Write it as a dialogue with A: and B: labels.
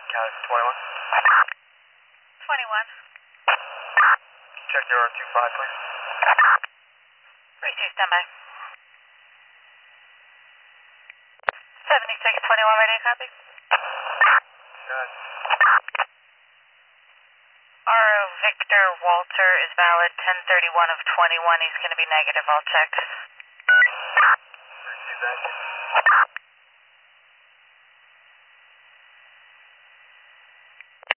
A: County 21.
B: 21.
A: Check your R25, please.
B: 32, standby. 7621, ready to copy?
A: Good.
B: Our Victor Walter is valid 1031 of 21. He's going to be negative. I'll check.
A: 32, thank you.